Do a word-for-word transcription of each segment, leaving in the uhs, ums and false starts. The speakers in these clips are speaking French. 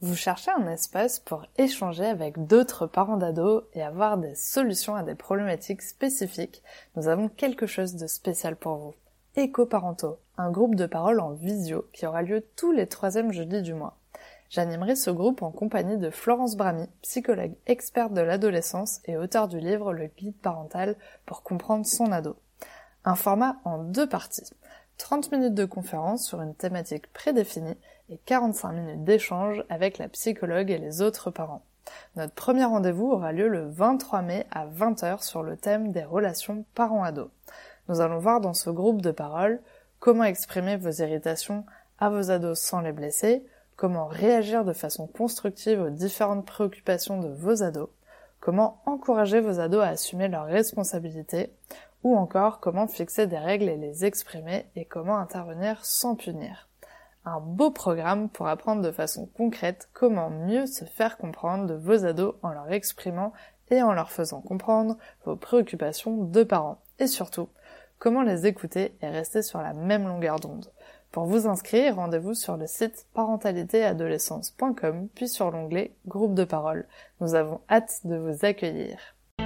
Vous cherchez un espace pour échanger avec d'autres parents d'ados et avoir des solutions à des problématiques spécifiques. Nous avons quelque chose de spécial pour vous. Éco-Parentaux, un groupe de parole en visio qui aura lieu tous les troisièmes jeudis du mois. J'animerai ce groupe en compagnie de Florence Bramy, psychologue experte de l'adolescence et auteure du livre Le Guide parental pour comprendre son ado. Un format en deux parties. trente minutes de conférence sur une thématique prédéfinie et quarante-cinq minutes d'échange avec la psychologue et les autres parents. Notre premier rendez-vous aura lieu le vingt-trois mai à vingt heures sur le thème des relations parents-ados. Nous allons voir dans ce groupe de parole comment exprimer vos irritations à vos ados sans les blesser, comment réagir de façon constructive aux différentes préoccupations de vos ados, comment encourager vos ados à assumer leurs responsabilités, ou encore comment fixer des règles et les exprimer et comment intervenir sans punir. Un beau programme pour apprendre de façon concrète comment mieux se faire comprendre de vos ados en leur exprimant et en leur faisant comprendre vos préoccupations de parents. Et surtout, comment les écouter et rester sur la même longueur d'onde. Pour vous inscrire, rendez-vous sur le site parentalité adolescence point com puis sur l'onglet Groupe de parole. Nous avons hâte de vous accueillir.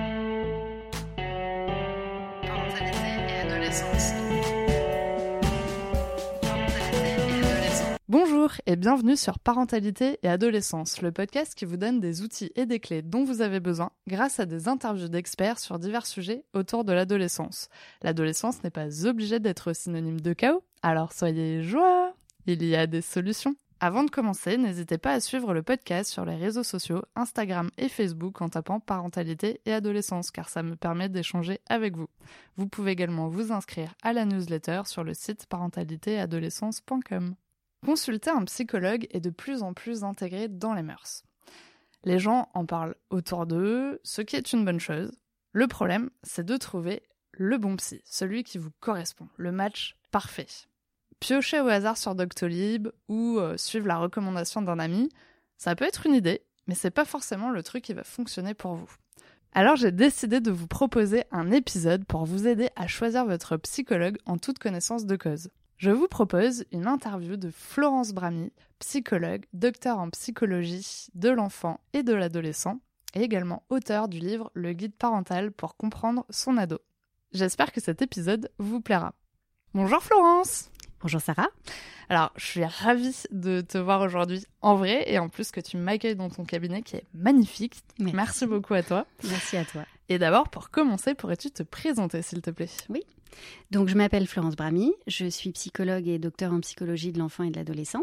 Bonjour et bienvenue sur Parentalité et Adolescence, le podcast qui vous donne des outils et des clés dont vous avez besoin grâce à des interviews d'experts sur divers sujets autour de l'adolescence. L'adolescence n'est pas obligée d'être synonyme de chaos, alors soyez joie, il y a des solutions. Avant de commencer, n'hésitez pas à suivre le podcast sur les réseaux sociaux, Instagram et Facebook en tapant Parentalité et Adolescence, car ça me permet d'échanger avec vous. Vous pouvez également vous inscrire à la newsletter sur le site parentalité adolescence point com. Consulter un psychologue est de plus en plus intégré dans les mœurs. Les gens en parlent autour d'eux, ce qui est une bonne chose. Le problème, c'est de trouver le bon psy, celui qui vous correspond, le match parfait. Piocher au hasard sur Doctolib ou euh, suivre la recommandation d'un ami, ça peut être une idée, mais c'est pas forcément le truc qui va fonctionner pour vous. Alors j'ai décidé de vous proposer un épisode pour vous aider à choisir votre psychologue en toute connaissance de cause. Je vous propose une interview de Florence Bramy, psychologue, docteur en psychologie de l'enfant et de l'adolescent, et également auteure du livre Le Guide parental pour comprendre son ado. J'espère que cet épisode vous plaira. Bonjour Florence! Bonjour Sarah. Alors, je suis ravie de te voir aujourd'hui en vrai et en plus que tu m'accueilles dans ton cabinet qui est magnifique. Merci, Merci beaucoup à toi. Merci à toi. Et d'abord, pour commencer, pourrais-tu te présenter s'il te plaît? Oui. Donc, je m'appelle Florence Bramy, je suis psychologue et docteur en psychologie de l'enfant et de l'adolescent.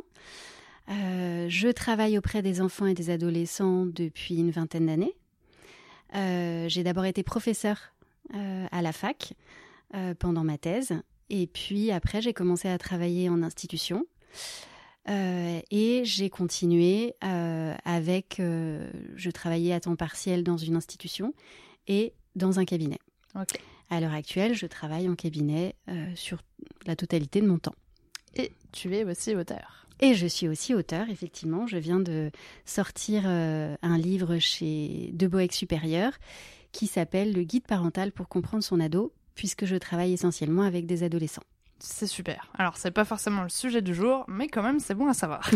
Euh, je travaille auprès des enfants et des adolescents depuis une vingtaine d'années. Euh, j'ai d'abord été professeure euh, à la fac euh, pendant ma thèse. Et puis après, j'ai commencé à travailler en institution euh, et j'ai continué euh, avec... Euh, je travaillais à temps partiel dans une institution et dans un cabinet. Okay. À l'heure actuelle, je travaille en cabinet euh, sur la totalité de mon temps. Et tu es aussi auteure. Et je suis aussi auteure, effectivement. Je viens de sortir euh, un livre chez De Boeck Supérieur qui s'appelle « Le Guide parental pour comprendre son ado », puisque je travaille essentiellement avec des adolescents. C'est super. Alors, c'est pas forcément le sujet du jour, mais quand même, c'est bon à savoir.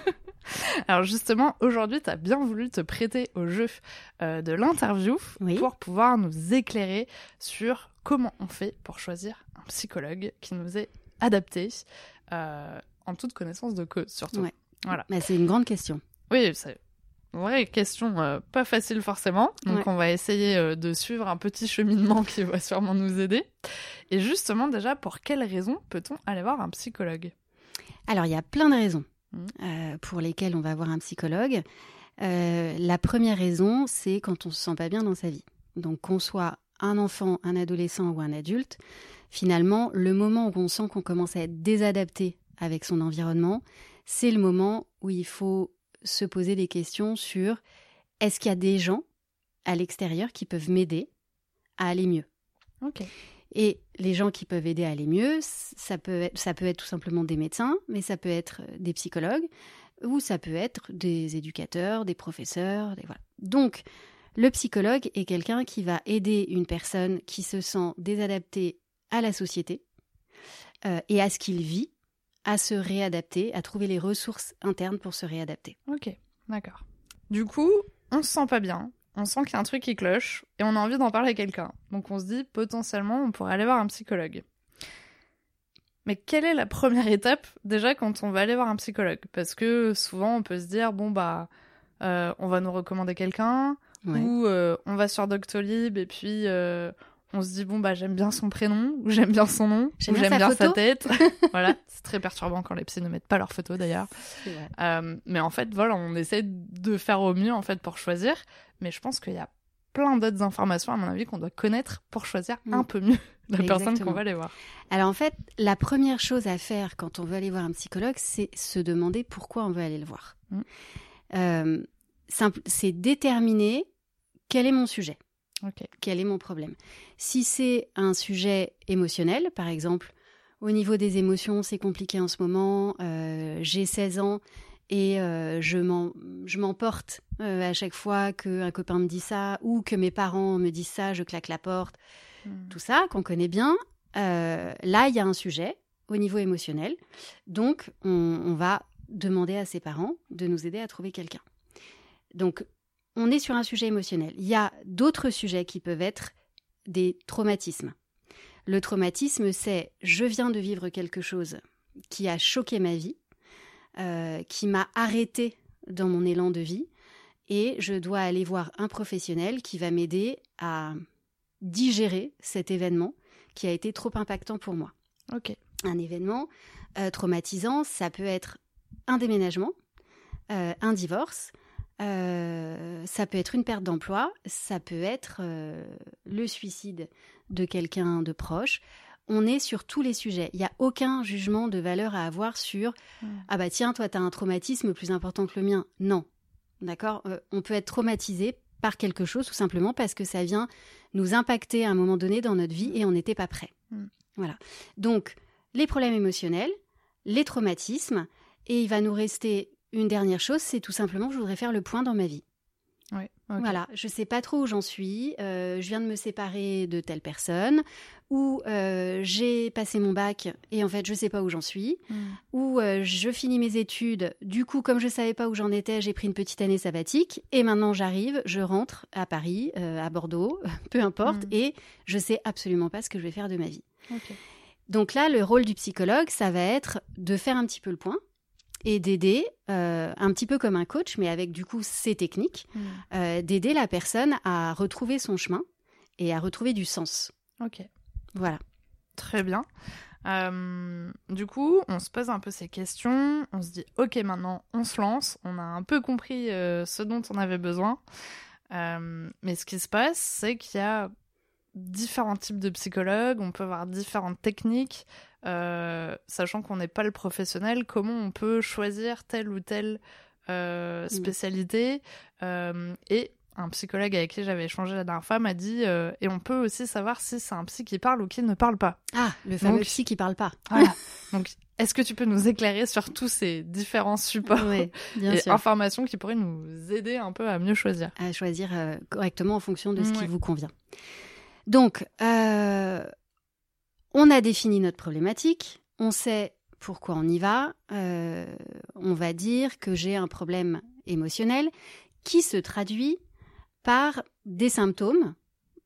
Alors justement, aujourd'hui, tu as bien voulu te prêter au jeu euh, de l'interview oui. pour pouvoir nous éclairer sur comment on fait pour choisir un psychologue qui nous est adapté, euh, en toute connaissance de cause, surtout. Ouais. Voilà. Bah, c'est une grande question. Oui, c'est... Ouais, question euh, pas facile forcément, donc ouais. on va essayer euh, de suivre un petit cheminement qui va sûrement nous aider. Et justement, déjà, pour quelles raisons peut-on aller voir un psychologue ? Alors, il y a plein de raisons mmh. euh, pour lesquelles on va voir un psychologue. Euh, la première raison, c'est quand on se sent pas bien dans sa vie. Donc, qu'on soit un enfant, un adolescent ou un adulte, finalement, le moment où on sent qu'on commence à être désadapté avec son environnement, c'est le moment où il faut se poser des questions sur est-ce qu'il y a des gens à l'extérieur qui peuvent m'aider à aller mieux. Okay. Et les gens qui peuvent aider à aller mieux, ça peut être, ça peut être tout simplement des médecins, mais ça peut être des psychologues, ou ça peut être des éducateurs, des professeurs. Des, voilà. Donc, le psychologue est quelqu'un qui va aider une personne qui se sent désadaptée à la société euh, et à ce qu'il vit, à se réadapter, à trouver les ressources internes pour se réadapter. Ok. D'accord. Du coup, on se sent pas bien, on sent qu'il y a un truc qui cloche, et on a envie d'en parler à quelqu'un. Donc on se dit, potentiellement, on pourrait aller voir un psychologue. Mais quelle est la première étape, déjà, quand on va aller voir un psychologue ? Parce que souvent, on peut se dire, bon, bah, euh, on va nous recommander quelqu'un, ouais. ou euh, on va sur Doctolib, et puis... Euh, on se dit, bon, bah, j'aime bien son prénom, ou j'aime bien son nom, j'aime ou bien j'aime sa bien photo. sa tête. Voilà, c'est très perturbant quand les psys ne mettent pas leur photo, d'ailleurs. Euh, mais en fait, voilà, on essaie de faire au mieux, en fait, pour choisir. Mais je pense qu'il y a plein d'autres informations, à mon avis, qu'on doit connaître pour choisir mmh. un peu mieux la Exactement. personne qu'on va aller voir. Alors, en fait, la première chose à faire quand on veut aller voir un psychologue, c'est se demander pourquoi on veut aller le voir. Mmh. Euh, simple, c'est déterminer quel est mon sujet. Okay. Quel est mon problème ? Si c'est un sujet émotionnel, par exemple, au niveau des émotions, c'est compliqué en ce moment, euh, j'ai seize ans et euh, je, m'en, je m'emporte euh, à chaque fois qu'un copain me dit ça ou que mes parents me disent ça, je claque la porte, mmh. tout ça qu'on connaît bien. Euh, là, il y a un sujet au niveau émotionnel, donc on, on va demander à ses parents de nous aider à trouver quelqu'un. Donc, on est sur un sujet émotionnel. Il y a d'autres sujets qui peuvent être des traumatismes. Le traumatisme, c'est « je viens de vivre quelque chose qui a choqué ma vie, euh, qui m'a arrêté dans mon élan de vie et je dois aller voir un professionnel qui va m'aider à digérer cet événement qui a été trop impactant pour moi. » Okay. Un événement euh, traumatisant, ça peut être un déménagement, euh, un divorce, Euh, ça peut être une perte d'emploi, ça peut être euh, le suicide de quelqu'un de proche. On est sur tous les sujets. Il n'y a aucun jugement de valeur à avoir sur mmh. « Ah bah tiens, toi, tu as un traumatisme plus important que le mien. » Non, d'accord euh, on peut être traumatisé par quelque chose tout simplement parce que ça vient nous impacter à un moment donné dans notre vie et on n'était pas prêt. Mmh. Voilà. Donc, les problèmes émotionnels, les traumatismes, et il va nous rester... Une dernière chose, c'est tout simplement que je voudrais faire le point dans ma vie. Ouais, okay. Voilà, je ne sais pas trop où j'en suis, euh, je viens de me séparer de telle personne, ou euh, j'ai passé mon bac et en fait je ne sais pas où j'en suis, mm. ou euh, je finis mes études, du coup comme je ne savais pas où j'en étais, j'ai pris une petite année sabbatique et maintenant j'arrive, je rentre à Paris, euh, à Bordeaux, peu importe, mm. et je ne sais absolument pas ce que je vais faire de ma vie. Okay. Donc là, le rôle du psychologue, ça va être de faire un petit peu le point, et d'aider, euh, un petit peu comme un coach, mais avec du coup ses techniques, mmh. euh, d'aider la personne à retrouver son chemin et à retrouver du sens. Ok. Voilà. Très bien. Euh, du coup, on se pose un peu ces questions, on se dit « Ok, maintenant, on se lance, on a un peu compris euh, ce dont on avait besoin. Euh, » Mais ce qui se passe, c'est qu'il y a différents types de psychologues, on peut avoir différentes techniques, Euh, sachant qu'on n'est pas le professionnel, comment on peut choisir telle ou telle euh, spécialité. Mmh. Euh, et un psychologue avec qui j'avais échangé la dernière fois m'a dit euh, et on peut aussi savoir si c'est un psy qui parle ou qui ne parle pas. Ah, le fameux Donc, psy qui parle pas. Voilà. Donc, est-ce que tu peux nous éclairer sur tous ces différents supports oui, bien et sûr. informations qui pourraient nous aider un peu à mieux choisir À choisir euh, correctement en fonction de ce mmh, qui ouais. vous convient. Donc, euh... on a défini notre problématique, on sait pourquoi on y va, euh, on va dire que j'ai un problème émotionnel qui se traduit par des symptômes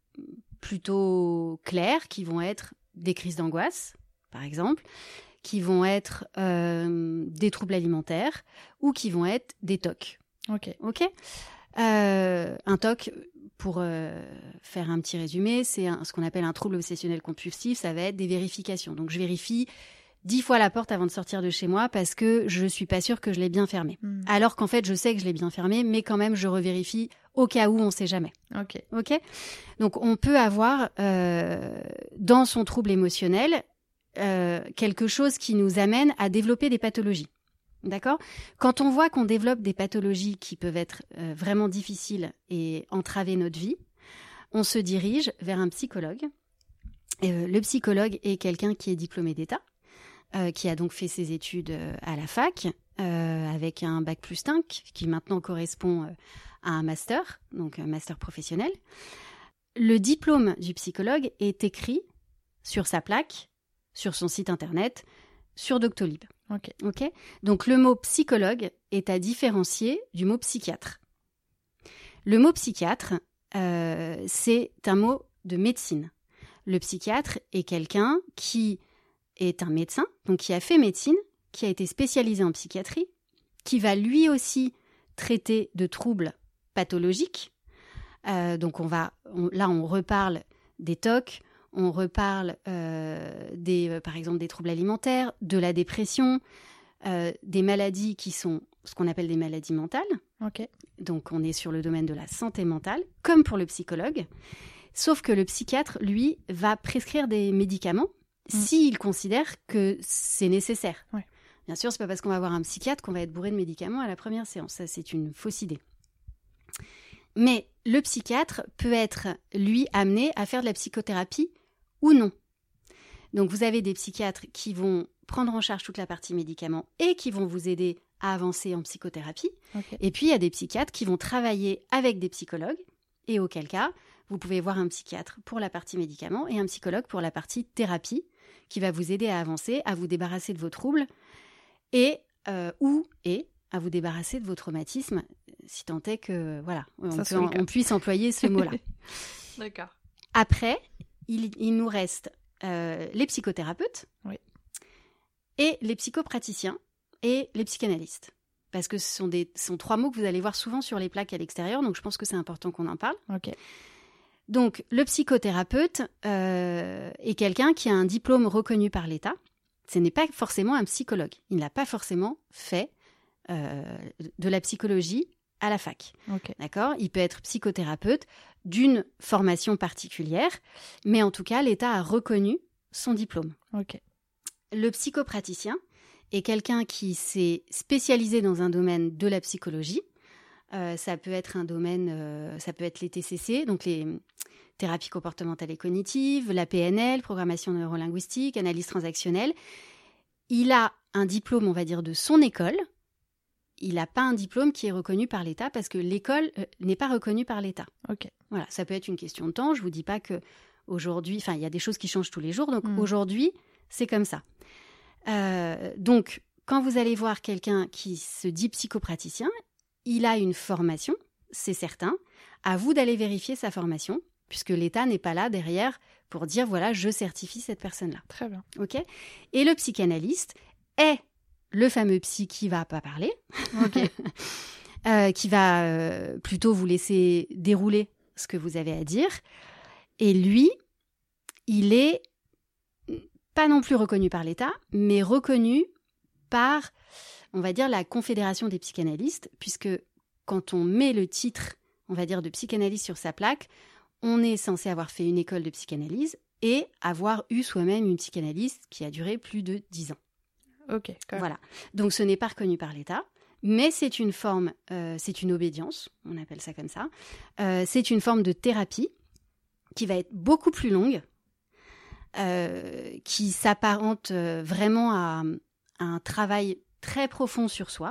plutôt clairs qui vont être des crises d'angoisse, par exemple, qui vont être euh, des troubles alimentaires ou qui vont être des T O C. Ok. Ok. Euh, un T O C, pour euh, faire un petit résumé, c'est un, ce qu'on appelle un trouble obsessionnel compulsif, ça va être des vérifications. Donc je vérifie dix fois la porte avant de sortir de chez moi parce que je ne suis pas sûre que je l'ai bien fermée. Mmh. Alors qu'en fait, je sais que je l'ai bien fermée, mais quand même, je revérifie au cas où on ne sait jamais. Ok. Ok. Donc on peut avoir euh, dans son trouble émotionnel euh, quelque chose qui nous amène à développer des pathologies. D'accord ? Quand on voit qu'on développe des pathologies qui peuvent être euh, vraiment difficiles et entraver notre vie, on se dirige vers un psychologue. Euh, le psychologue est quelqu'un qui est diplômé d'État, euh, qui a donc fait ses études euh, à la fac, euh, avec un bac plus cinq, qui maintenant correspond euh, à un master, donc un master professionnel. Le diplôme du psychologue est écrit sur sa plaque, sur son site internet, sur Doctolib. Ok. Ok. Donc le mot psychologue est à différencier du mot psychiatre. Le mot psychiatre, euh, c'est un mot de médecine. Le psychiatre est quelqu'un qui est un médecin, donc qui a fait médecine, qui a été spécialisé en psychiatrie, qui va lui aussi traiter de troubles pathologiques. Euh, donc on va, on, là on reparle des T O C, on reparle euh, des, euh, par exemple des troubles alimentaires, de la dépression, euh, des maladies qui sont ce qu'on appelle des maladies mentales. Ok. Donc on est sur le domaine de la santé mentale, comme pour le psychologue. Sauf que le psychiatre, lui, va prescrire des médicaments mmh. s'il considère que c'est nécessaire. Ouais. Bien sûr, c'est pas parce qu'on va voir un psychiatre qu'on va être bourré de médicaments à la première séance. Ça, c'est une fausse idée. Mais le psychiatre peut être, lui, amené à faire de la psychothérapie ou non. Donc, vous avez des psychiatres qui vont prendre en charge toute la partie médicaments et qui vont vous aider à avancer en psychothérapie. Okay. Et puis, il y a des psychiatres qui vont travailler avec des psychologues, et auquel cas, vous pouvez voir un psychiatre pour la partie médicaments et un psychologue pour la partie thérapie, qui va vous aider à avancer, à vous débarrasser de vos troubles, et euh, ou et à vous débarrasser de vos traumatismes, si tant est que voilà, on, peut en, on puisse employer ce mot-là. D'accord. Après, il, il nous reste euh, les psychothérapeutes, oui. et les psychopraticiens et les psychanalystes. Parce que ce sont, des, ce sont trois mots que vous allez voir souvent sur les plaques à l'extérieur, donc je pense que c'est important qu'on en parle. Ok. Donc, le psychothérapeute euh, est quelqu'un qui a un diplôme reconnu par l'État. Ce n'est pas forcément un psychologue. Il n'a pas forcément fait euh, de la psychologie à la fac. Okay. D'accord ? Il peut être psychothérapeute d'une formation particulière, mais en tout cas, l'État a reconnu son diplôme. Okay. Le psychopraticien est quelqu'un qui s'est spécialisé dans un domaine de la psychologie. Euh, ça peut être un domaine, euh, ça peut être les T C C, donc les thérapies comportementales et cognitives, la P N L, programmation neurolinguistique, analyse transactionnelle. Il a un diplôme, on va dire, de son école. Il n'a pas un diplôme qui est reconnu par l'État parce que l'école euh, n'est pas reconnue par l'État. Ok. Voilà, ça peut être une question de temps. Je vous dis pas que aujourd'hui, enfin, il y a des choses qui changent tous les jours. Donc mmh. aujourd'hui, c'est comme ça. Euh, donc, quand vous allez voir quelqu'un qui se dit psychopraticien, il a une formation, c'est certain. À vous d'aller vérifier sa formation, puisque l'État n'est pas là derrière pour dire, voilà, je certifie cette personne-là. Très bien. Ok ? Et le psychanalyste est le fameux psy qui va pas parler, okay. euh, qui va euh, plutôt vous laisser dérouler ce que vous avez à dire. Et lui, il est pas non plus reconnu par l'État, mais reconnu par, on va dire, la Confédération des psychanalystes, puisque quand on met le titre, on va dire, de psychanalyste sur sa plaque, on est censé avoir fait une école de psychanalyse et avoir eu soi-même une psychanalyse qui a duré plus de dix ans. Ok. Voilà. Donc, ce n'est pas reconnu par l'État, mais c'est une forme, euh, c'est une obédience, on appelle ça comme ça. Euh, c'est une forme de thérapie qui va être beaucoup plus longue, euh, qui s'apparente euh, vraiment à, à un travail très profond sur soi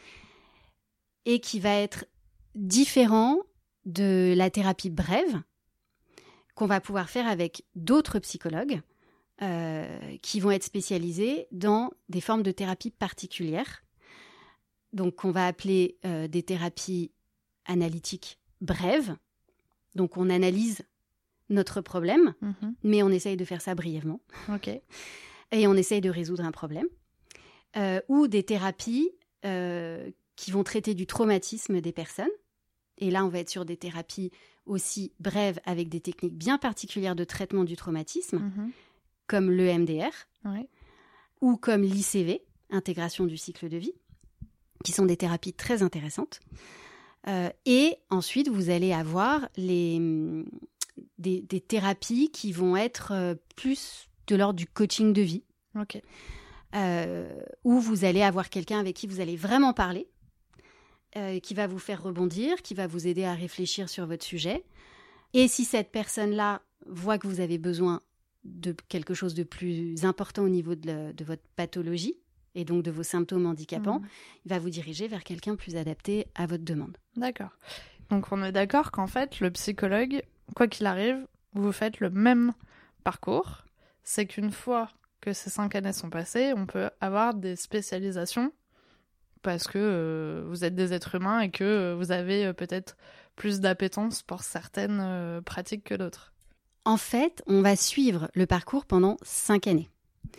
et qui va être différent de la thérapie brève qu'on va pouvoir faire avec d'autres psychologues euh, qui vont être spécialisés dans des formes de thérapie particulières. Donc, qu'on va appeler euh, des thérapies analytiques brèves. Donc, on analyse notre problème, mm-hmm. mais on essaye de faire ça brièvement. Okay. Et on essaye de résoudre un problème. Euh, ou des thérapies euh, qui vont traiter du traumatisme des personnes. Et là, on va être sur des thérapies aussi brèves avec des techniques bien particulières de traitement du traumatisme, mm-hmm. comme l'E M D R, ouais. ou comme l'I C V, intégration du cycle de vie, qui sont des thérapies très intéressantes. Euh, et ensuite, vous allez avoir les, des, des thérapies qui vont être euh, plus de l'ordre du coaching de vie, okay. euh, où vous allez avoir quelqu'un avec qui vous allez vraiment parler, euh, qui va vous faire rebondir, qui va vous aider à réfléchir sur votre sujet. Et si cette personne-là voit que vous avez besoin de quelque chose de plus important au niveau de, la, de votre pathologie, et donc de vos symptômes handicapants, mmh. il va vous diriger vers quelqu'un plus adapté à votre demande. D'accord. Donc on est d'accord qu'en fait, le psychologue, quoi qu'il arrive, vous faites le même parcours. C'est qu'une fois que ces cinq années sont passées, on peut avoir des spécialisations parce que euh, vous êtes des êtres humains et que euh, vous avez euh, peut-être plus d'appétence pour certaines euh, pratiques que d'autres. En fait, on va suivre le parcours pendant cinq années.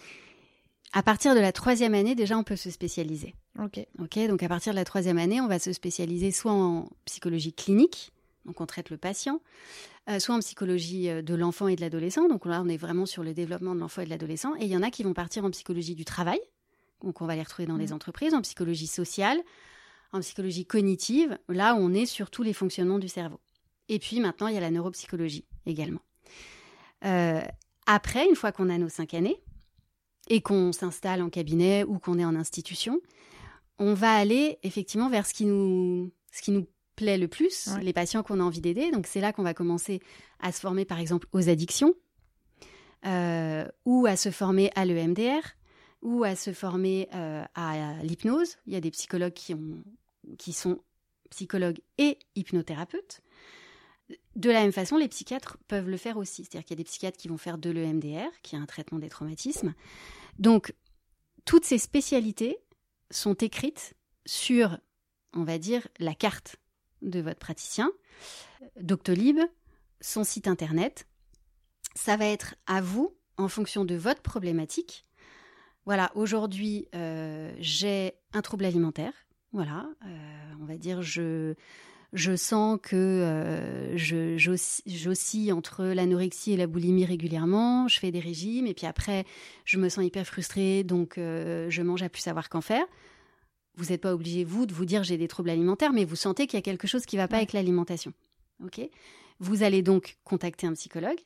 À partir de la troisième année, déjà, on peut se spécialiser. Ok. Ok, donc à partir de la troisième année, on va se spécialiser soit en psychologie clinique, donc on traite le patient, euh, soit en psychologie de l'enfant et de l'adolescent, donc là on est vraiment sur le développement de l'enfant et de l'adolescent, et il y en a qui vont partir en psychologie du travail, donc on va les retrouver dans mmh. les entreprises, en psychologie sociale, en psychologie cognitive, là on est sur tous les fonctionnements du cerveau. Et puis maintenant, il y a la neuropsychologie également. Euh, après, une fois qu'on a nos cinq années, et qu'on s'installe en cabinet ou qu'on est en institution, on va aller effectivement vers ce qui nous, ce qui nous plaît le plus, ouais. les patients qu'on a envie d'aider. Donc c'est là qu'on va commencer à se former par exemple aux addictions, euh, ou à se former à l'E M D R, ou à se former euh, à l'hypnose. Il y a des psychologues qui, ont, qui sont psychologues et hypnothérapeutes. De la même façon, les psychiatres peuvent le faire aussi. C'est-à-dire qu'il y a des psychiatres qui vont faire de l'E M D R, qui est un traitement des traumatismes. Donc, toutes ces spécialités sont écrites sur, on va dire, la carte de votre praticien. Doctolib, son site internet, ça va être à vous, en fonction de votre problématique. Voilà, aujourd'hui, euh, j'ai un trouble alimentaire. Voilà, euh, on va dire, je... Je sens que euh, je, j'oscille, j'oscille entre l'anorexie et la boulimie régulièrement. Je fais des régimes et puis après, je me sens hyper frustrée, donc euh, je mange à plus savoir qu'en faire. Vous n'êtes pas obligé, vous, de vous dire j'ai des troubles alimentaires, mais vous sentez qu'il y a quelque chose qui ne va pas ouais. avec l'alimentation. Okay ? Vous allez donc contacter un psychologue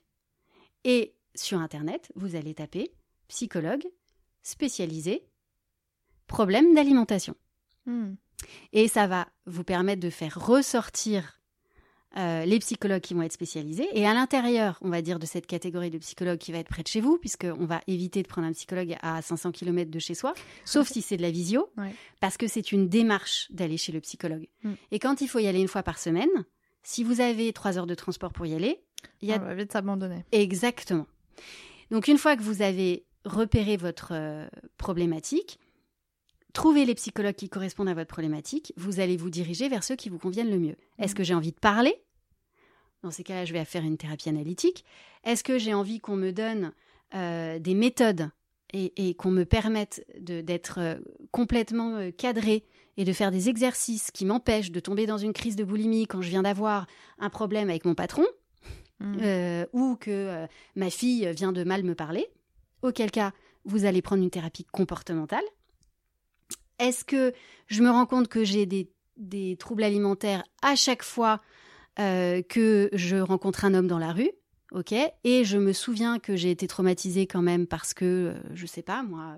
et sur Internet, vous allez taper psychologue spécialisé problème d'alimentation. Mmh. Et ça va vous permettre de faire ressortir euh, les psychologues qui vont être spécialisés. Et à l'intérieur, on va dire, de cette catégorie de psychologues qui va être près de chez vous, puisqu'on va éviter de prendre un psychologue à cinq cents kilomètres de chez soi, sauf si c'est de la visio, ouais. parce que c'est une démarche d'aller chez le psychologue. Mm. Et quand il faut y aller une fois par semaine, si vous avez trois heures de transport pour y aller... il y a... on va vite s'abandonner. Exactement. Donc une fois que vous avez repéré votre euh, problématique... Trouvez les psychologues qui correspondent à votre problématique, vous allez vous diriger vers ceux qui vous conviennent le mieux. Mmh. Est-ce que j'ai envie de parler ? Dans ces cas-là, je vais faire une thérapie analytique. Est-ce que j'ai envie qu'on me donne euh, des méthodes et, et qu'on me permette de, d'être euh, complètement euh, cadrée et de faire des exercices qui m'empêchent de tomber dans une crise de boulimie quand je viens d'avoir un problème avec mon patron mmh. euh, ou que euh, ma fille vient de mal me parler ? Auquel cas, vous allez prendre une thérapie comportementale. Est-ce que je me rends compte que j'ai des, des troubles alimentaires à chaque fois euh, que je rencontre un homme dans la rue, ok ? Et je me souviens que j'ai été traumatisée quand même parce que, euh, je sais pas, moi,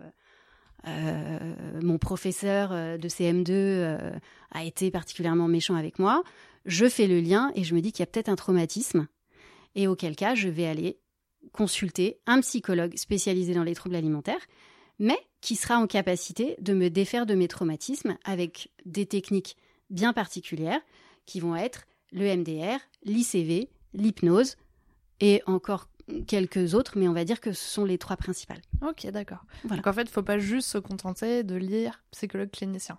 euh, mon professeur de C M deux euh, a été particulièrement méchant avec moi. Je fais le lien et je me dis qu'il y a peut-être un traumatisme. Et auquel cas, je vais aller consulter un psychologue spécialisé dans les troubles alimentaires, mais qui sera en capacité de me défaire de mes traumatismes avec des techniques bien particulières qui vont être l'E M D R, l'I C V, l'hypnose et encore quelques autres, mais on va dire que ce sont les trois principales. Ok, d'accord. Voilà. Donc en fait, il ne faut pas juste se contenter de lire psychologue clinicien.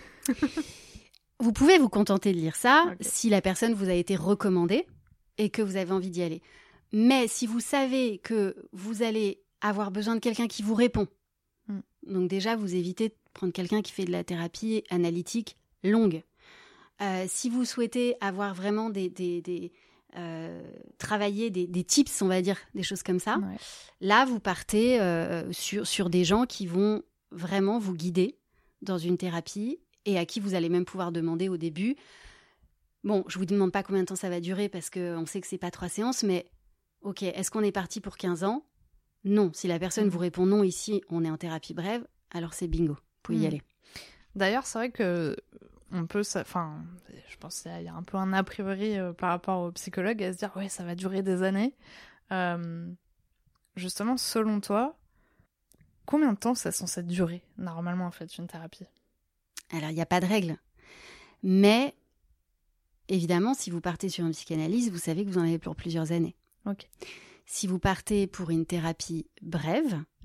Vous pouvez vous contenter de lire ça okay. si la personne vous a été recommandée et que vous avez envie d'y aller. Mais si vous savez que vous allez avoir besoin de quelqu'un qui vous répond, donc déjà, vous évitez de prendre quelqu'un qui fait de la thérapie analytique longue. Euh, si vous souhaitez avoir vraiment des, des, des euh, travailler des, des tips, on va dire, des choses comme ça, ouais. là, vous partez euh, sur, sur des gens qui vont vraiment vous guider dans une thérapie et à qui vous allez même pouvoir demander au début. Bon, je vous demande pas combien de temps ça va durer parce qu'on sait que c'est pas trois séances, mais ok, est-ce qu'on est parti pour quinze ans ? Non, si la personne mmh. vous répond non ici, on est en thérapie brève, alors c'est bingo, vous pouvez mmh. y aller. D'ailleurs, c'est vrai que on peut, enfin, je pense qu'il y a un peu un a priori euh, par rapport aux psychologues à se dire ouais, ça va durer des années. Euh, justement, selon toi, combien de temps c'est censé durer normalement en fait une thérapie ? Alors il n'y a pas de règle, mais évidemment, si vous partez sur une psychanalyse, vous savez que vous en avez pour plusieurs années. Ok. Si vous partez pour une thérapie brève,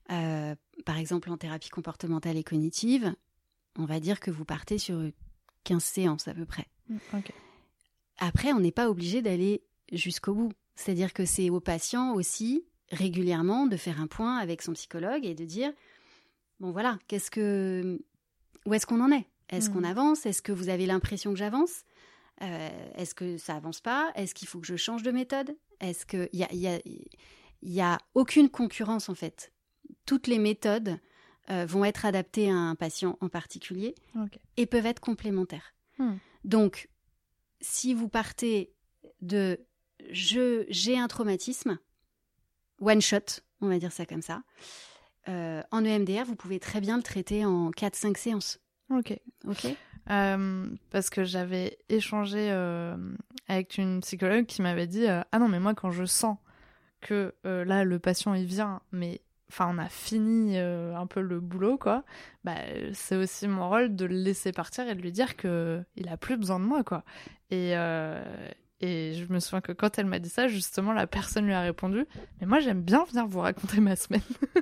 Euh, par exemple, en thérapie comportementale et cognitive, on va dire que vous partez sur quinze séances à peu près. Okay. Après, on n'est pas obligé d'aller jusqu'au bout. C'est-à-dire que c'est au patient aussi, régulièrement, de faire un point avec son psychologue et de dire, bon voilà, qu'est-ce que... où est-ce qu'on en est ? Est-ce mmh. qu'on avance ? Est-ce que vous avez l'impression que j'avance ? euh, Est-ce que ça avance pas ? Est-ce qu'il faut que je change de méthode ? Est-ce qu'il y a, y a, y a aucune concurrence en fait. Toutes les méthodes euh, vont être adaptées à un patient en particulier okay. et peuvent être complémentaires. Mmh. Donc, si vous partez de je, j'ai un traumatisme, one shot, on va dire ça comme ça, euh, en E M D R, vous pouvez très bien le traiter en quatre cinq séances. Ok. Ok. Euh, parce que j'avais échangé euh, avec une psychologue qui m'avait dit euh, ah non, mais moi, quand je sens que euh, là, le patient, il vient, mais enfin, on a fini euh, un peu le boulot, quoi, bah, c'est aussi mon rôle de le laisser partir et de lui dire qu'il a plus besoin de moi, quoi. Et, euh, et je me souviens que quand elle m'a dit ça, justement, la personne lui a répondu « Mais moi, j'aime bien venir vous raconter ma semaine. »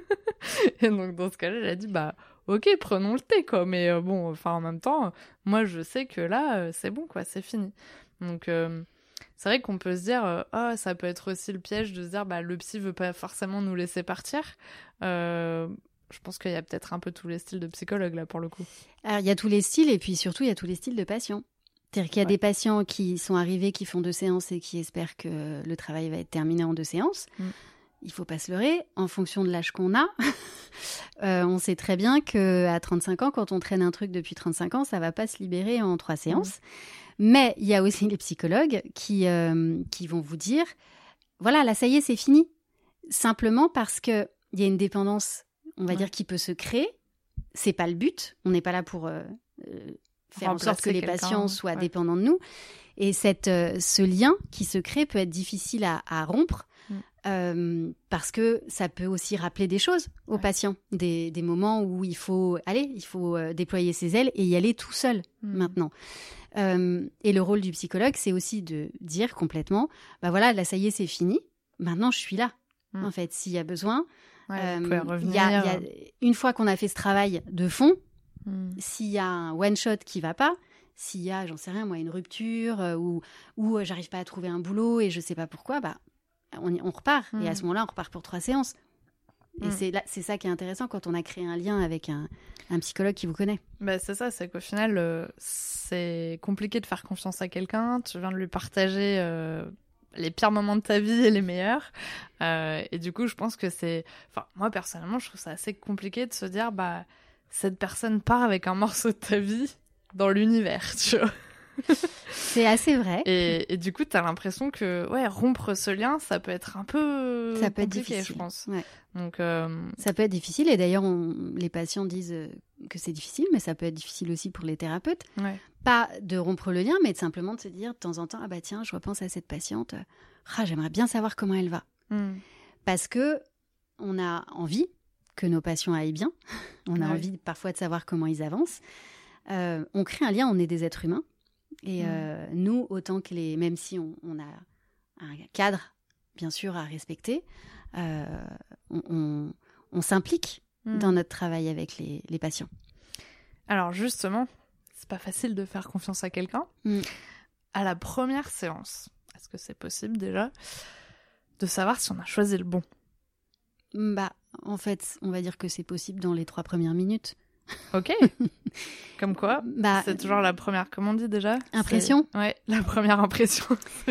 Et donc, dans ce cas-là, elle a dit « Bah, ok, prenons le thé, quoi. Mais euh, bon, enfin, en même temps, euh, moi, je sais que là, euh, c'est bon, quoi, c'est fini. » Donc, euh, c'est vrai qu'on peut se dire euh, « Oh, ça peut être aussi le piège de se dire bah, « Le psy veut pas forcément nous laisser partir. Euh, » Je pense qu'il y a peut-être un peu tous les styles de psychologues, là, pour le coup. Alors, il y a tous les styles, et puis surtout, il y a tous les styles de patients. C'est-à-dire qu'il y a ouais. des patients qui sont arrivés, qui font deux séances et qui espèrent que le travail va être terminé en deux séances. Mm. Il ne faut pas se leurrer. En fonction de l'âge qu'on a, euh, on sait très bien qu'à trente-cinq ans, quand on traîne un truc depuis trente-cinq ans, ça ne va pas se libérer en trois séances. Mm. Mais il y a aussi les psychologues qui, euh, qui vont vous dire, voilà, là, ça y est, c'est fini. Simplement parce qu'il y a une dépendance, on va ouais. dire, qui peut se créer. Ce n'est pas le but. On n'est pas là pour... Euh, euh, faire en sorte que les patients soient ouais. dépendants de nous. Et cette, euh, ce lien qui se crée peut être difficile à, à rompre mm. euh, parce que ça peut aussi rappeler des choses aux ouais. patients, des, des moments où il faut aller, il faut euh, déployer ses ailes et y aller tout seul mm. maintenant. Euh, et le rôle du psychologue, c'est aussi de dire complètement, bah voilà, là ça y est, c'est fini, maintenant je suis là. Mm. En fait, s'il y a besoin, ouais, euh, vous pouvez revenir. Y a, y a, une fois qu'on a fait ce travail de fond, Hmm. s'il y a un one-shot qui va pas, s'il y a, j'en sais rien, moi, une rupture euh, ou, ou euh, j'arrive pas à trouver un boulot et je sais pas pourquoi, bah, on, on repart. Hmm. Et à ce moment-là, on repart pour trois séances. Et hmm. c'est, là, c'est ça qui est intéressant quand on a créé un lien avec un, un psychologue qui vous connaît. Bah, c'est ça, c'est qu'au final, euh, c'est compliqué de faire confiance à quelqu'un. Tu viens de lui partager... Euh... les pires moments de ta vie et les meilleurs. Euh, et du coup, je pense que c'est... Enfin, moi, personnellement, je trouve ça assez compliqué de se dire, bah, cette personne part avec un morceau de ta vie dans l'univers, tu vois. C'est assez vrai. Et, et du coup, t'as l'impression que, ouais, rompre ce lien, ça peut être un peu ça peut compliqué, être difficile, je pense. Ouais. Donc, euh... ça peut être difficile. Et d'ailleurs, on... les patients disent que c'est difficile, mais ça peut être difficile aussi pour les thérapeutes. Ouais. Pas de rompre le lien, mais de simplement de se dire de temps en temps, ah bah tiens, je repense à cette patiente. Ah, j'aimerais bien savoir comment elle va. Mm. Parce que on a envie que nos patients aillent bien. On a ouais. envie parfois de savoir comment ils avancent. Euh, on crée un lien, on est des êtres humains. Et mmh. euh, nous, autant que les... Même si on, on a un cadre, bien sûr, à respecter, euh, on, on, on s'implique mmh. dans notre travail avec les, les patients. Alors justement, c'est pas facile de faire confiance à quelqu'un. Mmh. À la première séance, est-ce que c'est possible déjà de savoir si on a choisi le bon ? Bah, en fait, on va dire que c'est possible dans les trois premières minutes. Ok. Comme quoi, bah, c'est toujours la première, comment on dit déjà ? Impression ? C'est... Ouais, la première impression.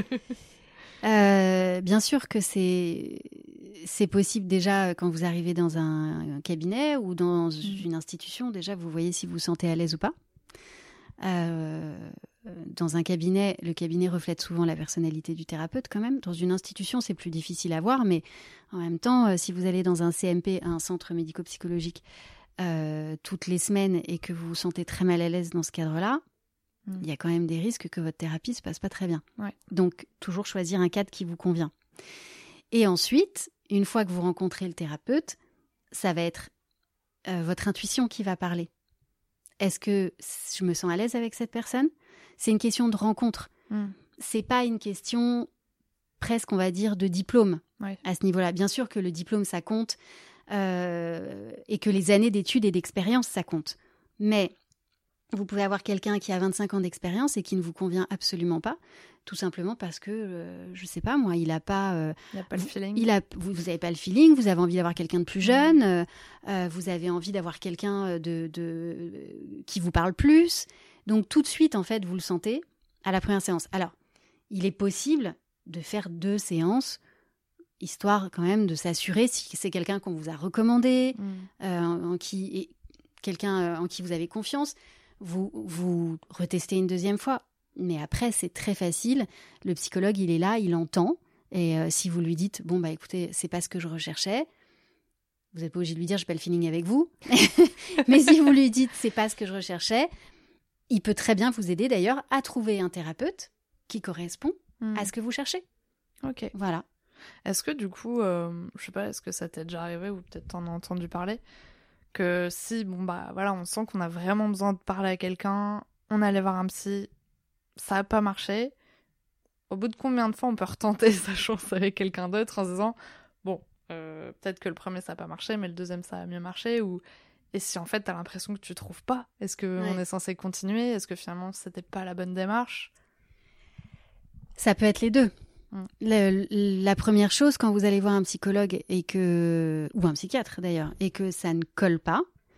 euh, bien sûr que c'est... c'est possible déjà quand vous arrivez dans un cabinet ou dans mmh. une institution. Déjà, vous voyez si vous vous sentez à l'aise ou pas. Euh, dans un cabinet, le cabinet reflète souvent la personnalité du thérapeute quand même. Dans une institution, c'est plus difficile à voir, mais en même temps, euh, si vous allez dans un C M P, un centre médico-psychologique, euh, toutes les semaines et que vous vous sentez très mal à l'aise dans ce cadre-là, il mmh. y a quand même des risques que votre thérapie se passe pas très bien. Ouais. Donc, toujours choisir un cadre qui vous convient. Et ensuite, une fois que vous rencontrez le thérapeute, ça va être euh, votre intuition qui va parler. Est-ce que je me sens à l'aise avec cette personne ? C'est une question de rencontre. Mm. C'est pas une question presque, on va dire, de diplôme ouais. à ce niveau-là. Bien sûr que le diplôme, ça compte. euh, et que les années d'études et d'expérience, ça compte. Mais vous pouvez avoir quelqu'un qui a vingt-cinq ans d'expérience et qui ne vous convient absolument pas, tout simplement parce que, euh, je ne sais pas moi, il n'a pas... Euh, il n'a pas le feeling. Il a, vous n'avez pas le feeling, vous avez envie d'avoir quelqu'un de plus jeune, euh, euh, vous avez envie d'avoir quelqu'un de, de, qui vous parle plus. Donc tout de suite, en fait, vous le sentez à la première séance. Alors, il est possible de faire deux séances, histoire quand même de s'assurer si c'est quelqu'un qu'on vous a recommandé, mmh. euh, en, en qui, et quelqu'un en qui vous avez confiance. Vous, vous retestez une deuxième fois. Mais après, c'est très facile. Le psychologue, il est là, il entend. Et euh, si vous lui dites, bon, bah écoutez, c'est pas ce que je recherchais, vous n'êtes pas obligé de lui dire, j'ai pas le feeling avec vous. Mais si vous lui dites, c'est pas ce que je recherchais, il peut très bien vous aider d'ailleurs à trouver un thérapeute qui correspond mmh. à ce que vous cherchez. Ok. Voilà. Est-ce que du coup, euh, je sais pas, est-ce que ça t'est déjà arrivé ou peut-être t'en as entendu parler, que si, bon bah voilà, on sent qu'on a vraiment besoin de parler à quelqu'un, on allait voir un psy, ça n'a pas marché. Au bout de combien de fois on peut retenter sa chance avec quelqu'un d'autre en se disant, bon, euh, peut-être que le premier ça n'a pas marché, mais le deuxième ça a mieux marché, ou... Et si en fait t'as l'impression que tu trouves pas, est-ce qu'on ouais. est censé continuer? Est-ce que finalement c'était pas la bonne démarche? Ça peut être les deux. Mm. Le, la première chose, quand vous allez voir un psychologue et que, ou un psychiatre d'ailleurs, et que ça ne colle pas,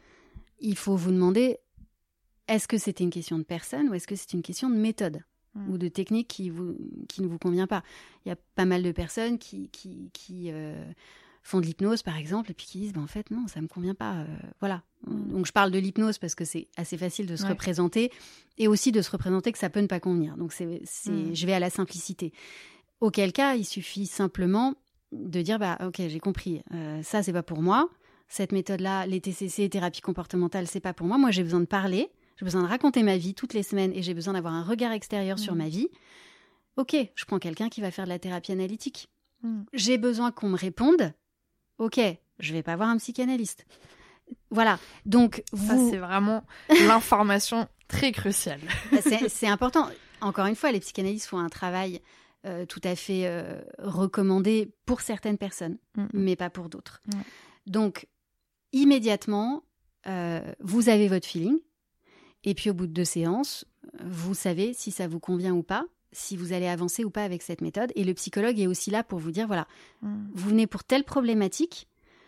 il faut vous demander, est-ce que c'était une question de personne ou est-ce que c'est une question de méthode mmh. ou de technique qui, vous, qui ne vous convient pas? Il y a pas mal de personnes qui, qui, qui euh, font de l'hypnose, par exemple, et puis qui disent, ben, en fait, non, ça ne me convient pas. Euh, voilà. Mmh. Donc, je parle de l'hypnose parce que c'est assez facile de se ouais. représenter et aussi de se représenter que ça peut ne pas convenir. Donc, c'est, c'est, mmh. je vais à la simplicité. Auquel cas, il suffit simplement de dire, bah, ok, j'ai compris, euh, ça, c'est pas pour moi. Cette méthode-là, les T C C, thérapie comportementale, c'est pas pour moi. Moi, j'ai besoin de parler. J'ai besoin de raconter ma vie toutes les semaines et j'ai besoin d'avoir un regard extérieur mmh. sur ma vie. Ok, je prends quelqu'un qui va faire de la thérapie analytique. Mmh. J'ai besoin qu'on me réponde. Ok, je vais pas voir un psychanalyste. Voilà, donc vous... Ça, c'est vraiment l'information très cruciale. c'est, c'est important. Encore une fois, les psychanalystes font un travail euh, tout à fait euh, recommandé pour certaines personnes, mmh. mais pas pour d'autres. Mmh. Donc, immédiatement, euh, vous avez votre feeling. Et puis, au bout de deux séances, vous savez si ça vous convient ou pas, si vous allez avancer ou pas avec cette méthode. Et le psychologue est aussi là pour vous dire, voilà, mmh. vous venez pour telle problématique,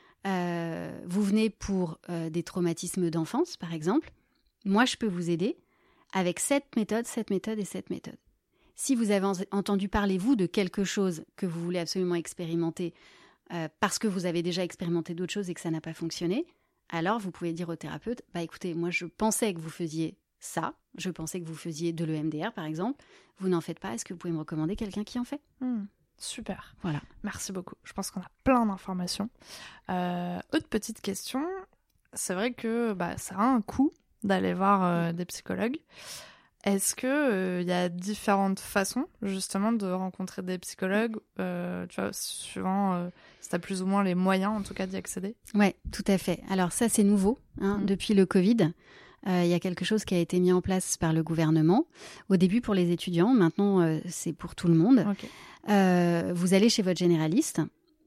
euh, vous venez pour euh, des traumatismes d'enfance, par exemple. Moi, je peux vous aider avec cette méthode, cette méthode et cette méthode. Si vous avez entendu parler, vous, de quelque chose que vous voulez absolument expérimenter euh, parce que vous avez déjà expérimenté d'autres choses et que ça n'a pas fonctionné, alors vous pouvez dire au thérapeute, bah écoutez, moi je pensais que vous faisiez ça, je pensais que vous faisiez de l'E M D R par exemple, vous n'en faites pas, est-ce que vous pouvez me recommander quelqu'un qui en fait? mmh, Super, voilà. Merci beaucoup, je pense qu'on a plein d'informations. Euh, autre petite question, c'est vrai que bah, ça a un coût d'aller voir euh, des psychologues. Est-ce qu'il euh, y a différentes façons, justement, de rencontrer des psychologues, euh, tu vois, suivant euh, si tu as plus ou moins les moyens, en tout cas, d'y accéder? Oui, tout à fait. Alors ça, c'est nouveau. Hein, mmh. Depuis le Covid, il euh, y a quelque chose qui a été mis en place par le gouvernement. Au début, pour les étudiants. Maintenant, euh, c'est pour tout le monde. Okay. Euh, vous allez chez votre généraliste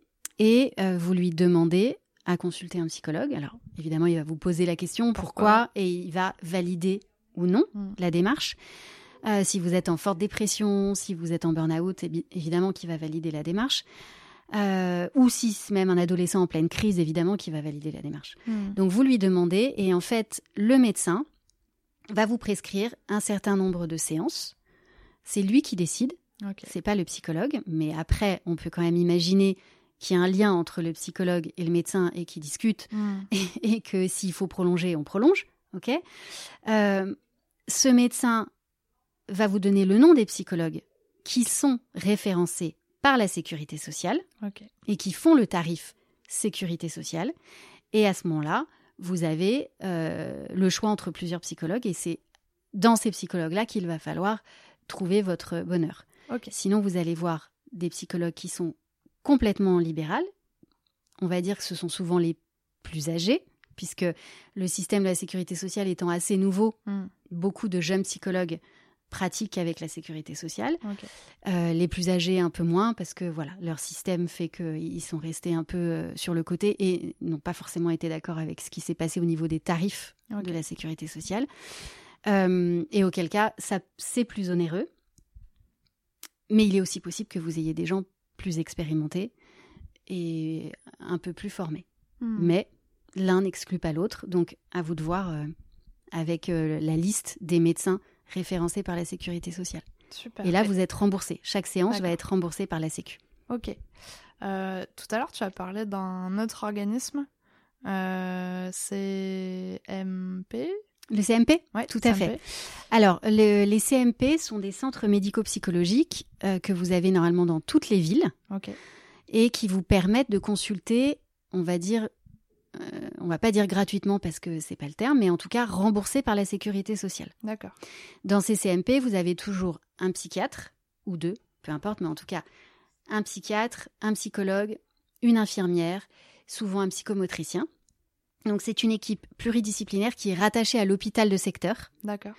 et euh, vous lui demandez à consulter un psychologue. Alors, évidemment, il va vous poser la question pourquoi, pourquoi et il va valider ou non mmh. la démarche. Euh, si vous êtes en forte dépression, si vous êtes en burn-out, évidemment qu'il va valider la démarche. Euh, ou si c'est même un adolescent en pleine crise, évidemment qu'il va valider la démarche. Mmh. Donc vous lui demandez et en fait, le médecin va vous prescrire un certain nombre de séances. C'est lui qui décide, okay. C'est pas le psychologue, mais après, on peut quand même imaginer qu'il y a un lien entre le psychologue et le médecin et qu'ils discutent mmh. et, et que s'il faut prolonger, on prolonge. Ok. Euh, ce médecin va vous donner le nom des psychologues qui sont référencés par la sécurité sociale okay. et qui font le tarif sécurité sociale. Et à ce moment-là, vous avez euh, le choix entre plusieurs psychologues et c'est dans ces psychologues-là qu'il va falloir trouver votre bonheur. Okay. Sinon, vous allez voir des psychologues qui sont complètement libérales. On va dire que ce sont souvent les plus âgés, puisque le système de la sécurité sociale étant assez nouveau, mm. beaucoup de jeunes psychologues pratiquent avec la sécurité sociale. Okay. Euh, les plus âgés, un peu moins, parce que voilà, leur système fait qu'ils sont restés un peu euh, sur le côté et n'ont pas forcément été d'accord avec ce qui s'est passé au niveau des tarifs okay. de la sécurité sociale. Euh, et auquel cas, ça, c'est plus onéreux. Mais il est aussi possible que vous ayez des gens plus expérimentés et un peu plus formés. Mmh. Mais l'un n'exclut pas l'autre, donc à vous de voir euh, avec euh, la liste des médecins référencés par la sécurité sociale. Super. Et là, vous êtes remboursé. Chaque séance D'accord. va être remboursée par la Sécu. Ok. Euh, tout à l'heure, tu as parlé d'un autre organisme, euh, C M P. Le C M P ? Oui, tout à fait. Alors, le, les C M P sont des centres médico-psychologiques euh, que vous avez normalement dans toutes les villes okay. et qui vous permettent de consulter, on va dire, euh, on va pas dire gratuitement parce que c'est pas le terme, mais en tout cas remboursé par la sécurité sociale. D'accord. Dans ces C M P, vous avez toujours un psychiatre ou deux, peu importe, mais en tout cas un psychiatre, un psychologue, une infirmière, souvent un psychomotricien. Donc, c'est une équipe pluridisciplinaire qui est rattachée à l'hôpital de secteur. D'accord.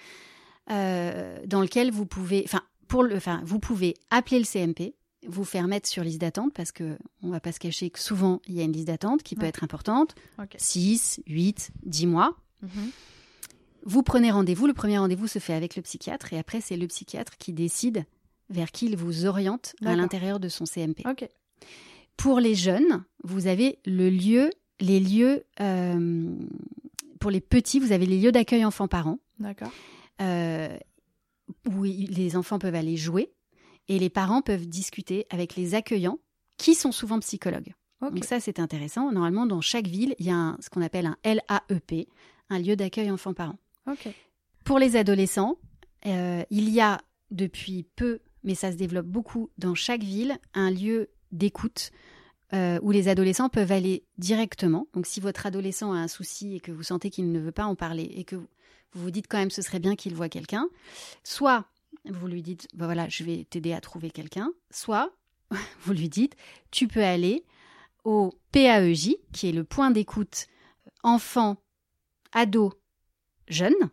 Euh, dans lequel vous pouvez, enfin, pour le, enfin, vous pouvez appeler le C M P, vous faire mettre sur liste d'attente parce que on va pas se cacher que souvent il y a une liste d'attente qui peut ouais. être importante, okay. six, huit, dix mois. Mm-hmm. Vous prenez rendez-vous. Le premier rendez-vous se fait avec le psychiatre et après c'est le psychiatre qui décide vers qui il vous oriente D'accord. à l'intérieur de son C M P. Okay. Pour les jeunes, vous avez le lieu. Les lieux, euh, pour les petits, vous avez les lieux d'accueil enfants-parents. D'accord. Euh, où les enfants peuvent aller jouer et les parents peuvent discuter avec les accueillants qui sont souvent psychologues. Okay. Donc ça, c'est intéressant. Normalement, dans chaque ville, il y a un, ce qu'on appelle un L A E P, un lieu d'accueil enfants-parents. Okay. Pour les adolescents, euh, il y a depuis peu, mais ça se développe beaucoup dans chaque ville, un lieu d'écoute Euh, où les adolescents peuvent aller directement. Donc, si votre adolescent a un souci et que vous sentez qu'il ne veut pas en parler et que vous vous, vous dites quand même ce serait bien qu'il voie quelqu'un, soit vous lui dites bah voilà, je vais t'aider à trouver quelqu'un, soit vous lui dites tu peux aller au P A E J, qui est le point d'écoute enfants, ados, jeunes,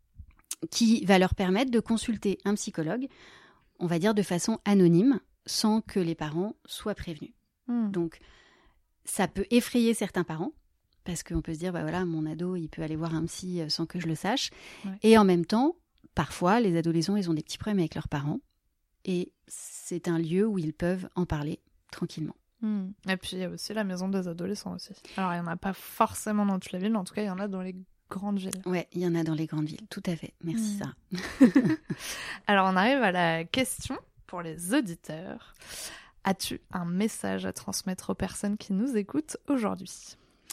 qui va leur permettre de consulter un psychologue, on va dire de façon anonyme, sans que les parents soient prévenus. Donc, ça peut effrayer certains parents parce qu'on peut se dire, bah voilà, mon ado, il peut aller voir un psy sans que je le sache. Ouais. Et en même temps, parfois, les adolescents, ils ont des petits problèmes avec leurs parents et c'est un lieu où ils peuvent en parler tranquillement. Mmh. Et puis, il y a aussi la maison des adolescents aussi. Alors, il n'y en a pas forcément dans toutes les villes, mais en tout cas, il y en a dans les grandes villes. Ouais, il y en a dans les grandes villes, tout à fait. Merci, mmh. Sarah. Alors, on arrive à la question pour les auditeurs. As-tu un message à transmettre aux personnes qui nous écoutent aujourd'hui ?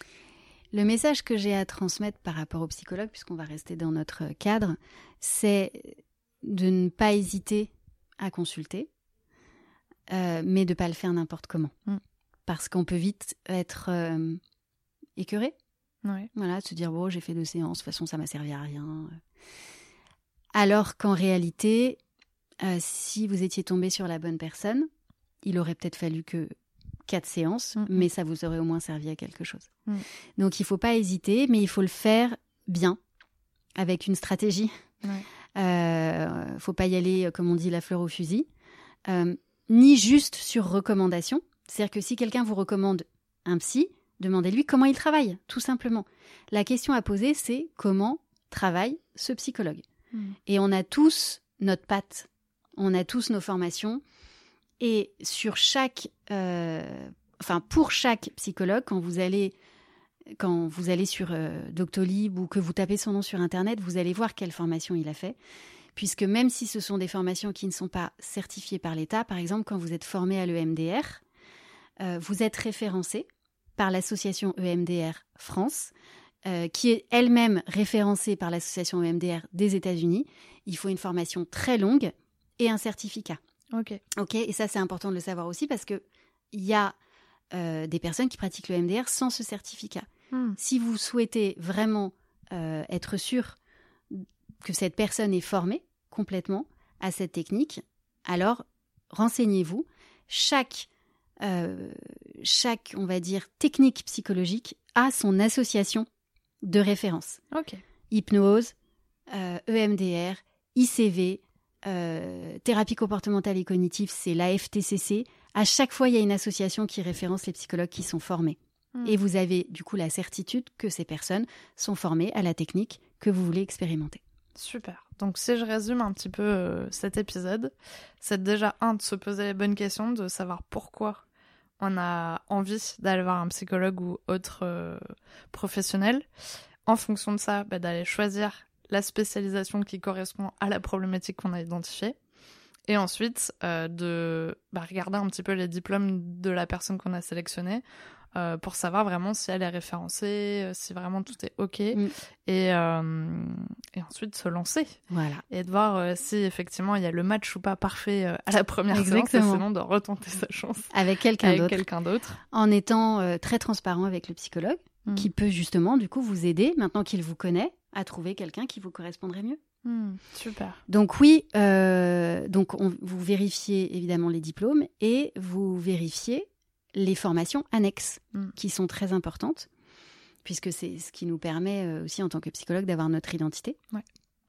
Le message que j'ai à transmettre par rapport aux psychologues, puisqu'on va rester dans notre cadre, c'est de ne pas hésiter à consulter, euh, mais de ne pas le faire n'importe comment. Mm. Parce qu'on peut vite être euh, écœuré. Ouais. Voilà, se dire, bon, j'ai fait deux séances, de toute façon, ça ne m'a servi à rien. Alors qu'en réalité, euh, si vous étiez tombé sur la bonne personne, il aurait peut-être fallu que quatre séances, mmh. mais ça vous aurait au moins servi à quelque chose. Mmh. Donc, il ne faut pas hésiter, mais il faut le faire bien, avec une stratégie. Il ouais. euh, ne faut pas y aller, comme on dit, la fleur au fusil, euh, ni juste sur recommandation. C'est-à-dire que si quelqu'un vous recommande un psy, demandez-lui comment il travaille, tout simplement. La question à poser, c'est comment travaille ce psychologue. Mmh. Et on a tous notre patte, on a tous nos formations. Et sur chaque, euh, enfin pour chaque psychologue, quand vous allez, quand vous allez sur euh, Doctolib ou que vous tapez son nom sur Internet, vous allez voir quelle formation il a fait. Puisque même si ce sont des formations qui ne sont pas certifiées par l'État, par exemple quand vous êtes formé à l'E M D R, euh, vous êtes référencé par l'association E M D R France, euh, qui est elle-même référencée par l'association E M D R des États-Unis. Il faut une formation très longue et un certificat. Ok. Ok, et ça c'est important de le savoir aussi parce que il y a euh, des personnes qui pratiquent le E M D R sans ce certificat. Hmm. Si vous souhaitez vraiment euh, être sûr que cette personne est formée complètement à cette technique, alors renseignez-vous. Chaque euh, chaque on va dire technique psychologique a son association de référence. Ok. Hypnose, euh, E M D R, I C V. euh, thérapie comportementale et cognitive, c'est l'A F T C C. À chaque fois, il y a une association qui référence les psychologues qui sont formés. Mmh. Et vous avez du coup la certitude que ces personnes sont formées à la technique que vous voulez expérimenter. Super. Donc si je résume un petit peu euh, cet épisode, c'est déjà un, de se poser les bonnes questions, de savoir pourquoi on a envie d'aller voir un psychologue ou autre euh, professionnel. En fonction de ça, bah, d'aller choisir la spécialisation qui correspond à la problématique qu'on a identifiée. Et ensuite, euh, de bah, regarder un petit peu les diplômes de la personne qu'on a sélectionnée euh, pour savoir vraiment si elle est référencée, euh, si vraiment tout est OK. Mm. Et, euh, et ensuite, se lancer. Voilà. Et de voir euh, si effectivement il y a le match ou pas parfait euh, à la première séance. Et sinon, de retenter sa chance avec quelqu'un avec d'autre. quelqu'un d'autre. En étant euh, très transparent avec le psychologue, mm. qui peut justement, du coup, vous aider, maintenant qu'il vous connaît, à trouver quelqu'un qui vous correspondrait mieux. Mmh, super. Donc oui, euh, donc on, vous vérifiez évidemment les diplômes et vous vérifiez les formations annexes mmh. qui sont très importantes puisque c'est ce qui nous permet aussi en tant que psychologue d'avoir notre identité. Ouais.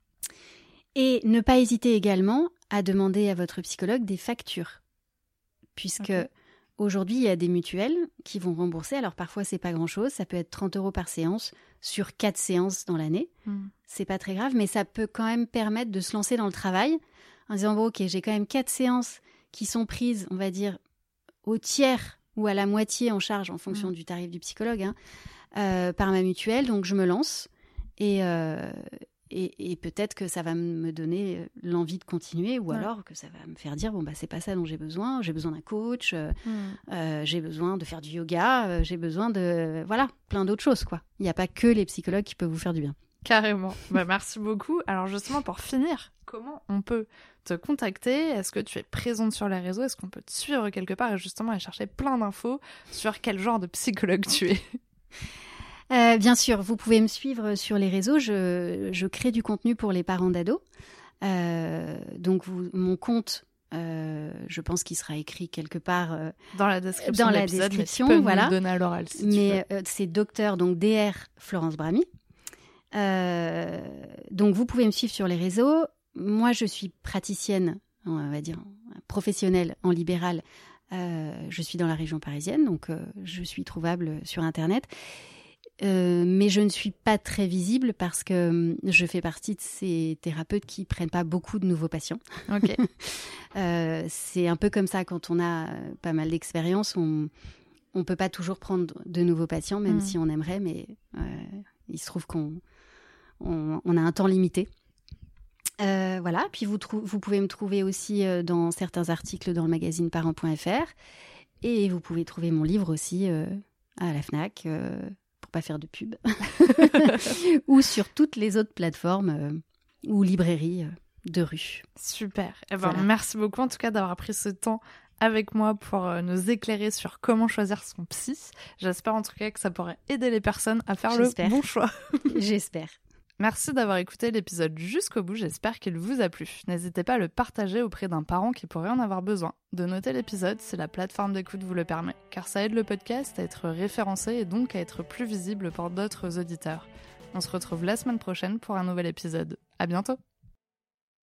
Et ne pas hésiter également à demander à votre psychologue des factures puisque okay. Aujourd'hui, il y a des mutuelles qui vont rembourser. Alors parfois, c'est pas grand-chose. Ça peut être trente euros par séance sur quatre séances dans l'année. Mmh. C'est pas très grave, mais ça peut quand même permettre de se lancer dans le travail en disant bon, ok, j'ai quand même quatre séances qui sont prises, on va dire, au tiers ou à la moitié en charge en fonction mmh. du tarif du psychologue hein, euh, par ma mutuelle. Donc je me lance et euh, Et, et peut-être que ça va me donner l'envie de continuer ou ouais. alors que ça va me faire dire bon bah c'est pas ça dont j'ai besoin, j'ai besoin d'un coach, euh, mm. euh, j'ai besoin de faire du yoga, euh, j'ai besoin de voilà plein d'autres choses quoi. Il n'y a pas que les psychologues qui peuvent vous faire du bien. Carrément. Bah merci beaucoup. Alors justement pour finir, comment on peut te contacter ? Est-ce que tu es présente sur les réseaux ? Est-ce qu'on peut te suivre quelque part et justement aller chercher plein d'infos sur quel genre de psychologue tu es ? Euh, bien sûr, vous pouvez me suivre sur les réseaux. Je, je crée du contenu pour les parents d'ados. Euh, donc, vous, mon compte, euh, je pense qu'il sera écrit quelque part euh, dans la description. Dans de la l'épisode, description, mais tu peux voilà. nous le donner à l'oral si mais tu veux. Euh, c'est docteur donc D R Florence Bramy. Euh, donc, vous pouvez me suivre sur les réseaux. Moi, je suis praticienne, on va dire professionnelle en libéral. Euh, je suis dans la région parisienne, donc euh, je suis trouvable sur Internet. Euh, mais je ne suis pas très visible parce que euh, je fais partie de ces thérapeutes qui prennent pas beaucoup de nouveaux patients. Ok. euh, c'est un peu comme ça quand on a pas mal d'expérience, on on peut pas toujours prendre de nouveaux patients, même mmh. si on aimerait, mais euh, il se trouve qu'on on, on a un temps limité. Euh, voilà. Puis vous trou- vous pouvez me trouver aussi euh, dans certains articles dans le magazine parents point f r et vous pouvez trouver mon livre aussi euh, à la Fnac. Euh, pas faire de pub, ou sur toutes les autres plateformes euh, ou librairies euh, de rue. Super. Eh ben, voilà. Merci beaucoup en tout cas d'avoir pris ce temps avec moi pour euh, nous éclairer sur comment choisir son psy. J'espère en tout cas que ça pourrait aider les personnes à faire J'espère. le bon choix. J'espère. Merci d'avoir écouté l'épisode jusqu'au bout, j'espère qu'il vous a plu. N'hésitez pas à le partager auprès d'un parent qui pourrait en avoir besoin. De noter l'épisode si la plateforme d'écoute vous le permet, car ça aide le podcast à être référencé et donc à être plus visible pour d'autres auditeurs. On se retrouve la semaine prochaine pour un nouvel épisode. À bientôt!